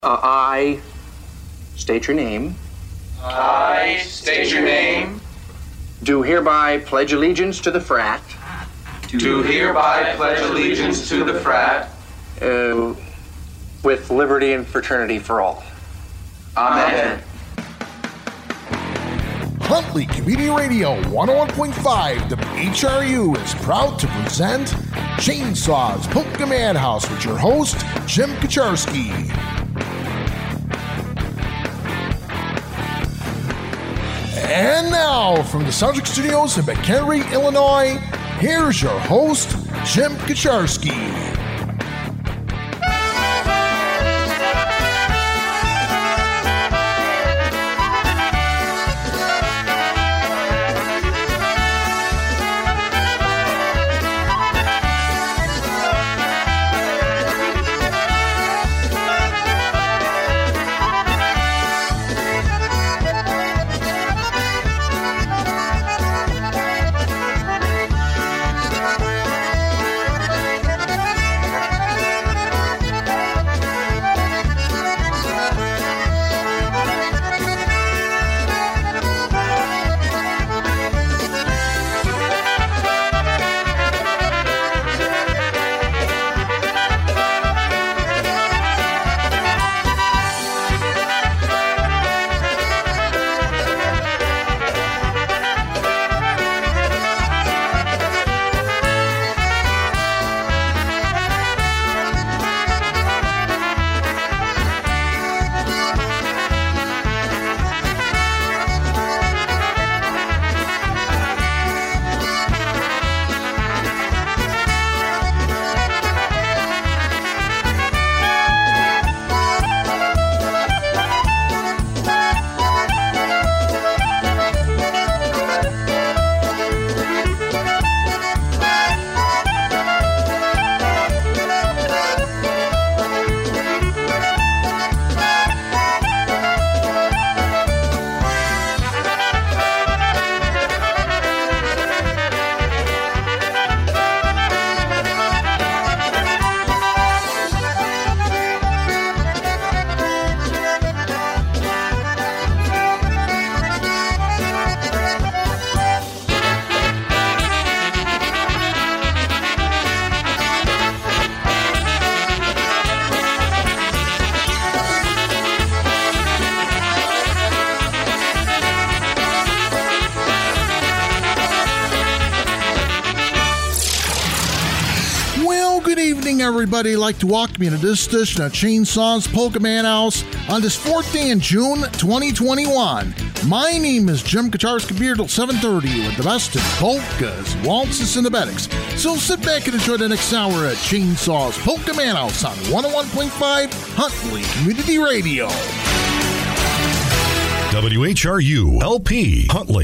I state your name. I state your name. Do hereby pledge allegiance to the frat. Do hereby pledge allegiance to the frat. With liberty and fraternity for all. Amen. Huntley Community Radio 101.5 WHRU is proud to present Chainsaws Polka Madhouse with your host, Jim Kaczarski. And now, from the Soundtrack Studios in McHenry, Illinois, here's your host, Jim Kaczarski. Everybody like to welcome you to this edition of Chainsaws Polka Madhouse on this 4th day in June 2021. My name is Jim Kaczarski, here till 7:30 with the best of polkas, waltzes, and the bedics. So sit back and enjoy the next hour at Chainsaws Polka Madhouse on 101.5 Huntley Community Radio. WHRU LP Huntley.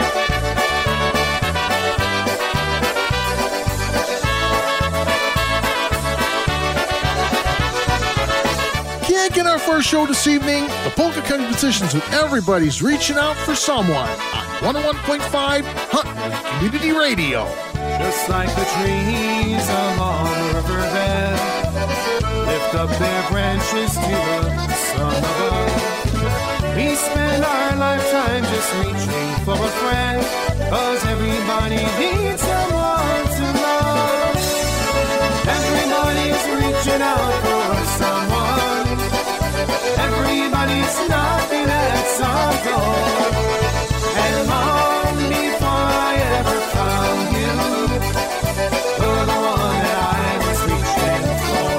In our first show this evening, the polka competitions with everybody's reaching out for someone on 101.5 Huntley Community Radio. Just like the trees along the riverbed lift up their branches to the sun above. We spend our lifetime just reaching for a friend, 'cause everybody needs someone to love. Everybody's reaching out for someone. Everybody's knocking at some door. And long before I ever found you, you're the one that I was reaching for.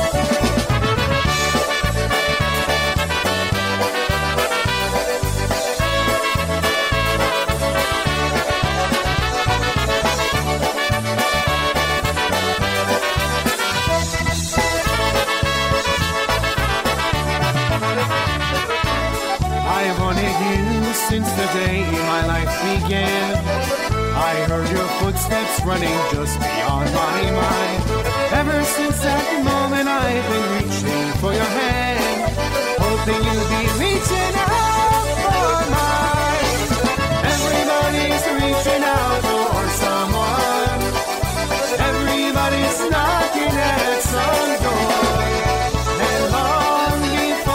I've wanted you since the day my life began. I heard your footsteps running just beyond my mind. Ever since that moment I've been reaching for your hand, hoping you'll be reaching out for mine. Everybody's reaching out for someone. Everybody's knocking at some door. And long before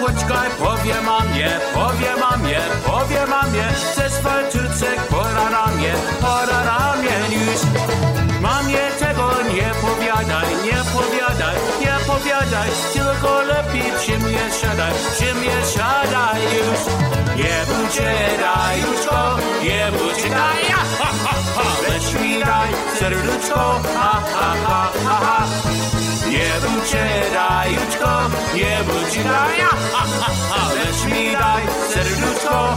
poczekaj, powie mamie, ze swartucek pora na mnie już. Mamie tego nie powiadaj, tylko lepiej przy mnie siadaj już. Nie uciekaj, lecz mi daj serduszko, Nie uciekaj, lecz mi daj serduszko,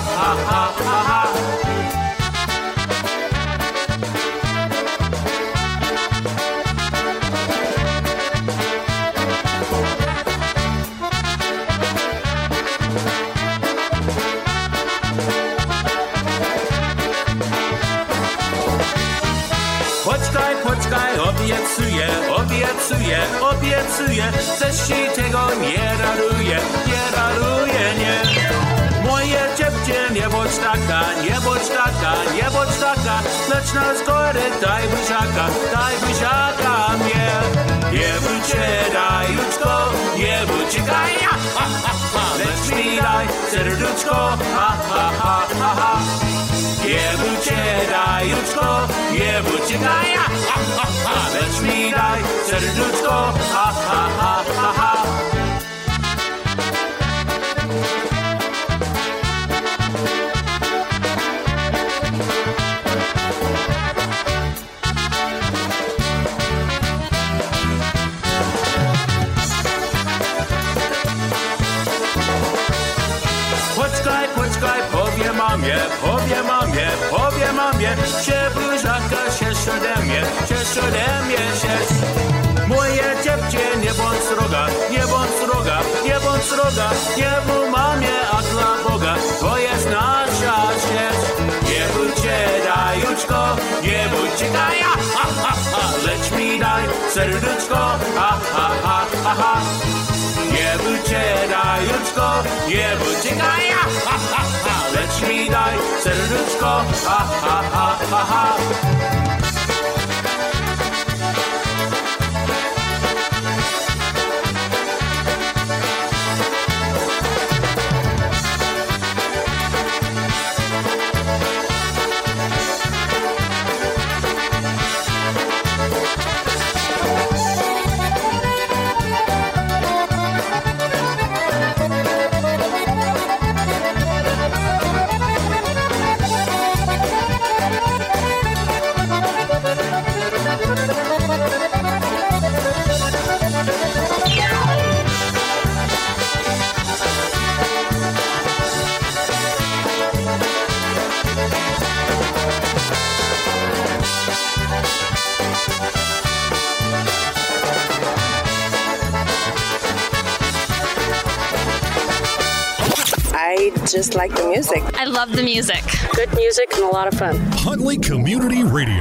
Poczekaj, obiecuję, coś ci tego nie daruję, nie. Moje dziewczę, nie bądź taka, lecz na zgodę daj buziaka mnie. Nie uciekaj, lecz mi daj serduszko, Nie uciekaj, lecz mi daj serduszko, Poczekaj, powie mamie, że buziaka się ode mnie. Moje dziewczę, nie bądź sroga, nie mów mamie, a dla Boga, to jest nasza rzecz. Nie uciekaj, lecz mi daj serduszko, Nie uciekaj, lecz mi daj serduszko, I just like the music. I love the music. Good music and a lot of fun. Huntley Community Radio.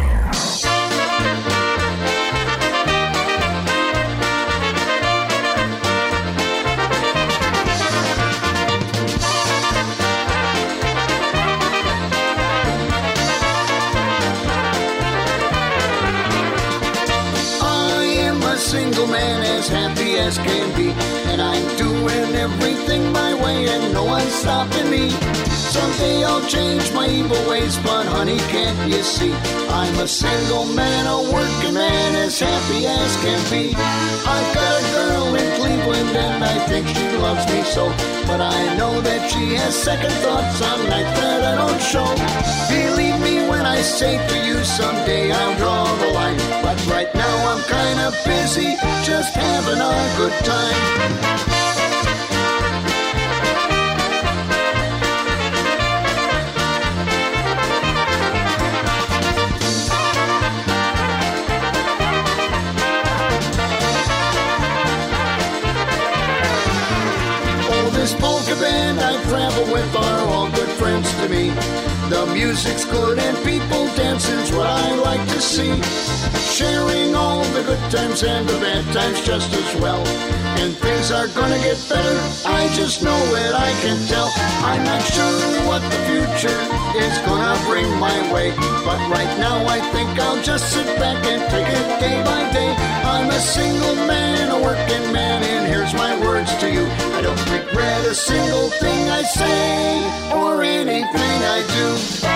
Single man as happy as can be, and I'm doing everything my way and no one's stopping me. Someday I'll change my evil ways, but honey, can't you see? I'm a single man, a working man, as happy as can be. I've got a girl in Cleveland and I think she loves me so, but I know that she has second thoughts on nights that I don't show. Believe me when I say to you, someday I'll draw the line, but right now I'm kind of busy, just having a good time. This polka band I travel with are all good friends to me. The music's good and people dancing's what I like to see. Sharing all the good times and the bad times just as well. And things are gonna get better, I just know it, I can tell. I'm not sure what the future is gonna bring my way, but right now I think I'll just sit back and take it day by day. I'm a single man, a working man, and here's my words to you. I don't regret regret a single thing I say or anything I do.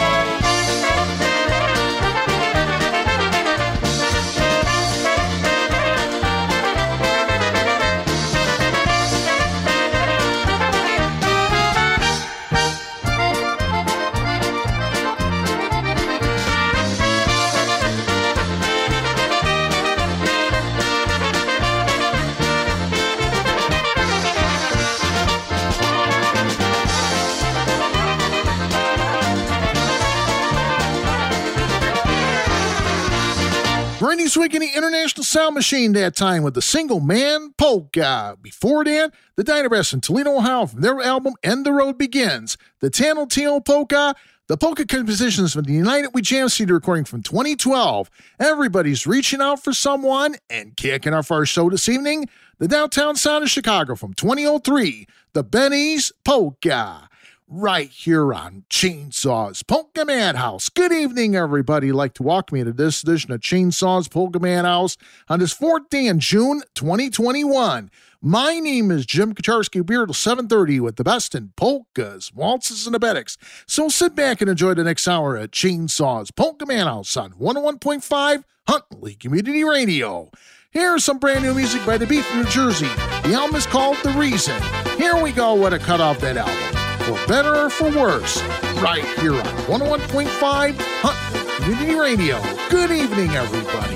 Brand new swing in the International Sound Machine that time with the Single Man Polka. Before that, the Dynabrass in Toledo, Ohio from their album And the Road Begins. The Tattletale Polka, the polka compositions from the United We Jam CD recording from 2012. Everybody's reaching out for someone and kicking off our show this evening. The Downtown Sound of Chicago from 2003, the Benny's Polka. Right here on Chainsaws Polka Madhouse. Good evening, everybody. I'd like to welcome you to this edition of Chainsaws Polka Madhouse on this 4th day in June 2021. My name is Jim Kacharski, Beard till 7:30 with the best in polkas, waltzes, and abetics. So sit back and enjoy the next hour at Chainsaws Polka Madhouse on 101.5 Huntley Community Radio. Here's some brand new music by The Beat from New Jersey. The album is called The Reason. Here we go with a cut off that album. For better or for worse, right here on 101.5 Huntley Community Radio. Good evening, everybody.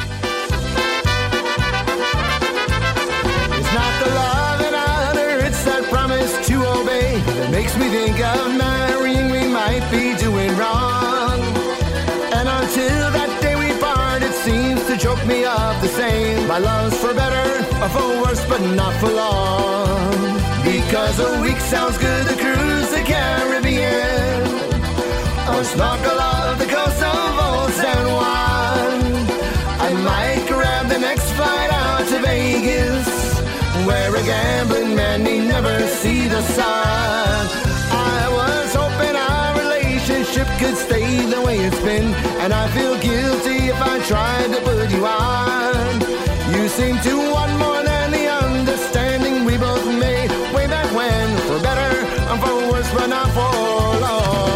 It's not the law that I utter, it's that promise to obey that makes me think of marrying we might be doing wrong. And until that day we part, it seems to choke me up the same. My love's for better or for worse, but not for long. Because a week sounds good to cruise the Caribbean, or snorkel off the coast of Old San Juan. I might grab the next flight out to Vegas, where a gambling man need never see the sun. I was hoping our relationship could stay the way it's been, and I feel guilty if I tried to put you on. You seem to want more than the understanding we both made way back when, for better and for worse, but not for long.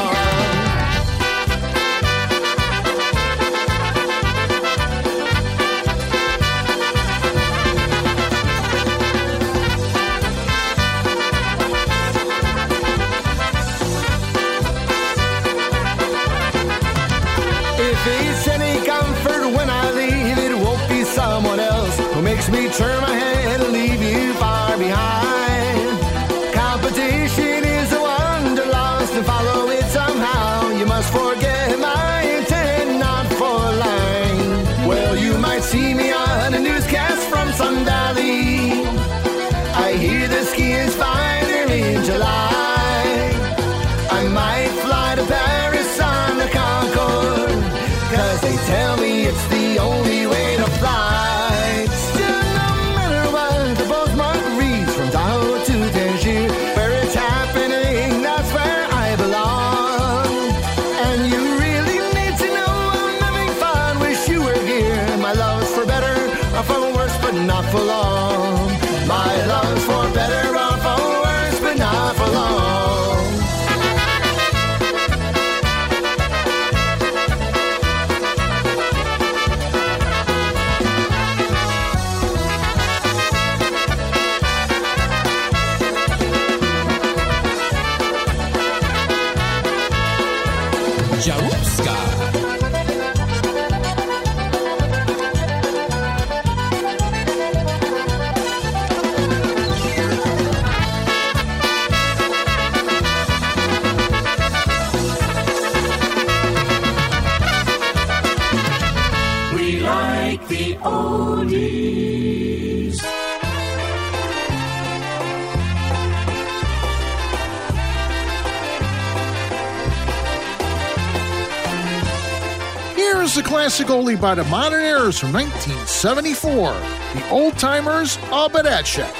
If it's any comfort when I leave, it won't be someone else who makes me turn my head and leave you far behind. Competition is a wonder lost and follow it somehow. You must forget my intent, not for lying. Well, you might see me on a newscast from Sun Valley. I hear the ski is finer in July. I might fly to Paris on the Concorde, 'cause they tell me it's the only way to fly. Still, no matter what, the postmark reads from Tahoe to Tangier. Where it's happening, that's where I belong. And you really need to know I'm having fun. Wish you were here. My love's for better or for worse, but not for long. My love's for better or for worse, but not for long. We like the oldies. Here's the classic oldie by the Modern Airs from 1974, The Old Timers of Badetchik.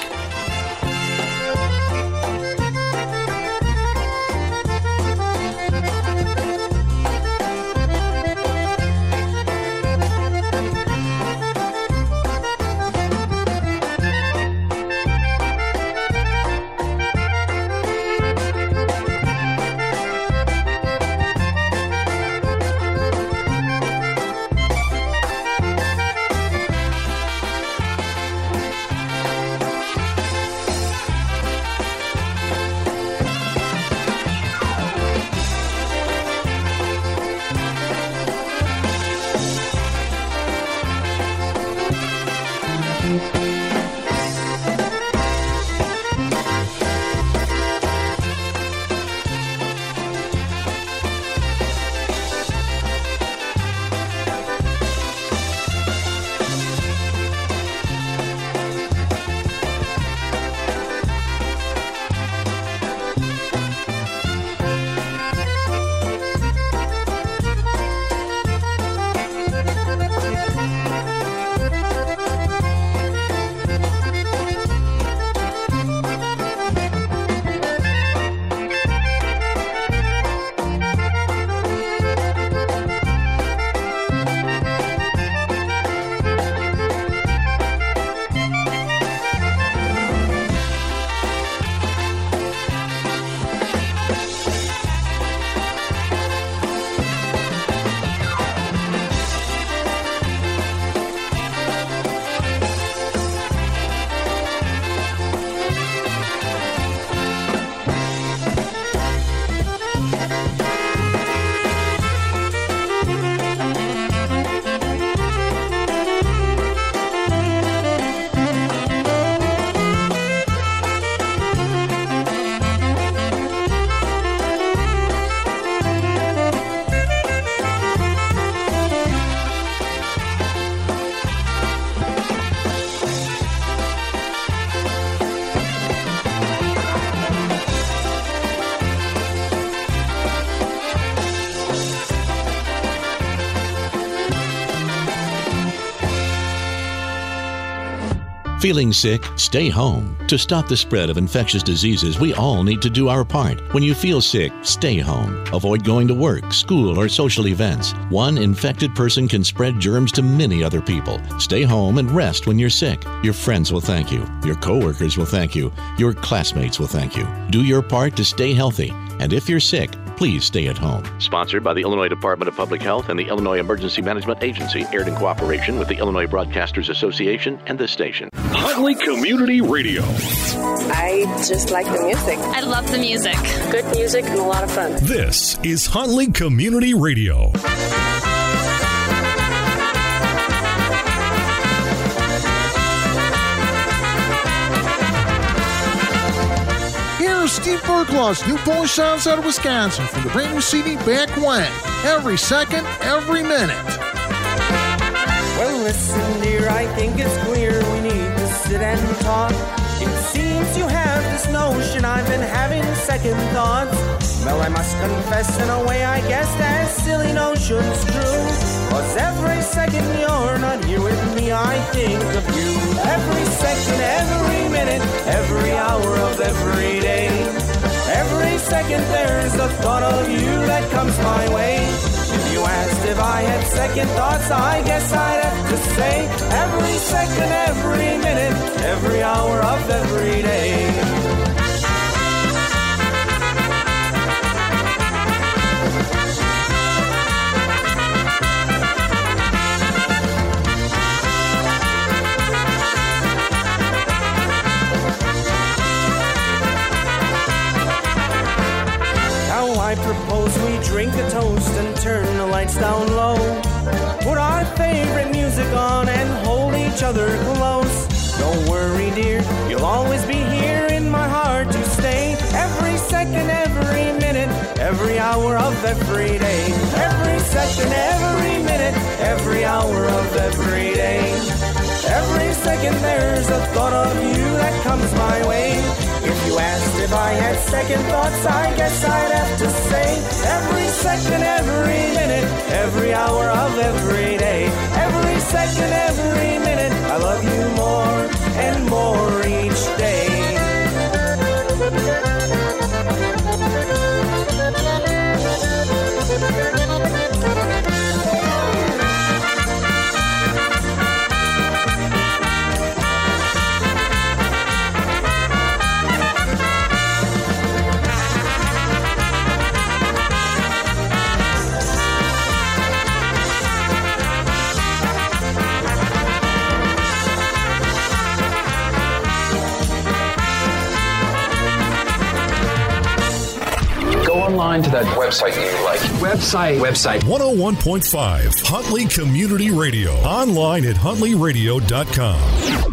Feeling sick? Stay home. To stop the spread of infectious diseases, we all need to do our part. When you feel sick, stay home. Avoid going to work, school, or social events. One infected person can spread germs to many other people. Stay home and rest when you're sick. Your friends will thank you. Your coworkers will thank you. Your classmates will thank you. Do your part to stay healthy. And if you're sick, please stay at home. Sponsored by the Illinois Department of Public Health and the Illinois Emergency Management Agency, aired in cooperation with the Illinois Broadcasters Association and this station. Huntley Community Radio. I just like the music. I love the music. Good music and a lot of fun. This is Huntley Community Radio. Here's Steve Berklaw's new Polish sounds out of Wisconsin from the brand new CD Back When. Every second, every minute. Well, listen, dear, I think it's clear we need to sit and talk. It seems you have this notion I've been having second thoughts. Well, I must confess, in a way, I guess that silly notion's true. 'Cause every second you're not here with me, I think of you. Every second, every minute, every hour of every day. Every second there's a thought of you that comes my way. If you asked if I had second thoughts, I guess I'd have to say every second, every minute, every hour of every day. I propose we drink a toast and turn the lights down low. Put our favorite music on and hold each other close. Don't worry, dear, you'll always be here in my heart to stay. Every second, every minute, every hour of every day. Every second, every minute, every hour of every day. Every second there's a thought of you that comes my way. If you asked if I had second thoughts, I guess I'd have to say every second, every minute, every hour of every day. Every second, every minute, I love you more and more each day. Online to that website you like. Website. 101.5 Huntley Community Radio. Online at huntleyradio.com.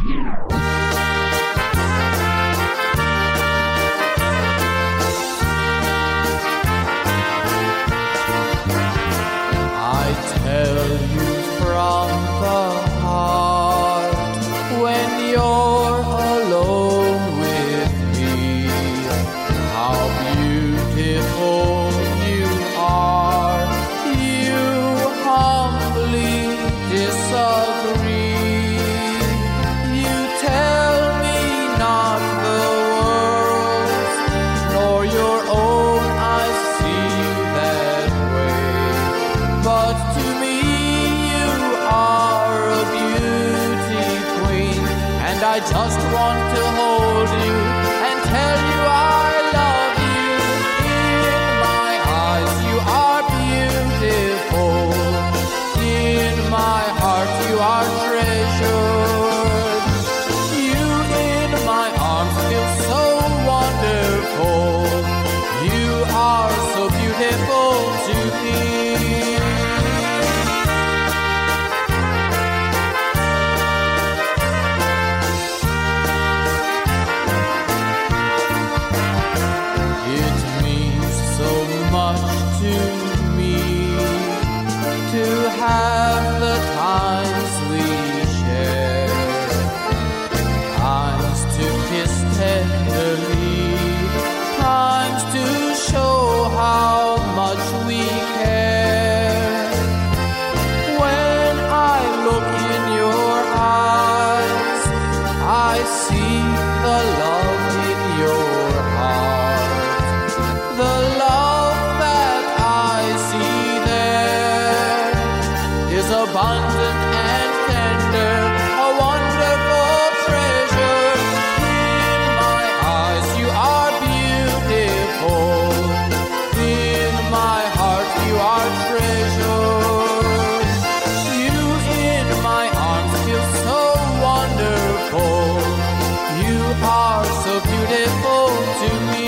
I tell you from the heart when you're alone with me, how beautiful you are. You humbly disagree. You tell me not the world's nor your own I see that way. But to me you are a beauty queen, and I just want to hold you and tell you I love you. In my eyes you are beautiful. In my heart you are treasured. You in my arms feel so wonderful. You are so beautiful to me. see the love in your heart. The love that I see there is abundant and tender, a wonderful treasure. In my eyes you are beautiful. In my heart you are treasured. You in my arms feel so wonderful. You are so beautiful to me.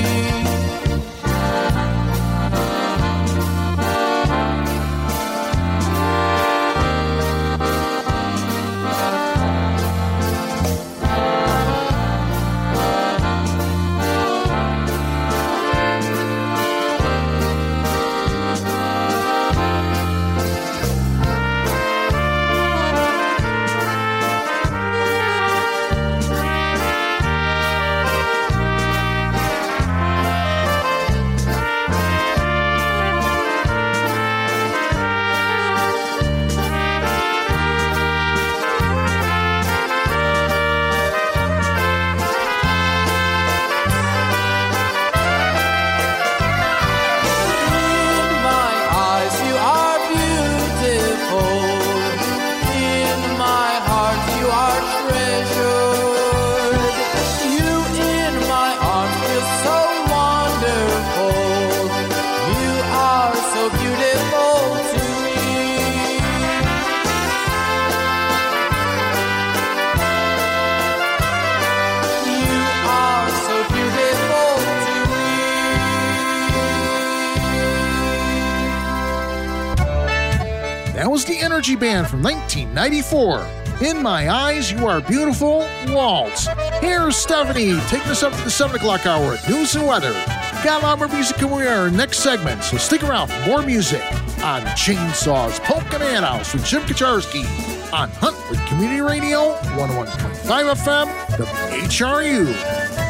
That was the Energy Band from 1994. In My Eyes, You Are Beautiful, Waltz. Here's Stephanie taking us up to the 7 o'clock hour with news and weather. Got a lot more music coming in our next segment, so stick around for more music on Chainsaws Polka Man House with Jim Kacharski on Huntley Community Radio, 101.5 FM, WHRU.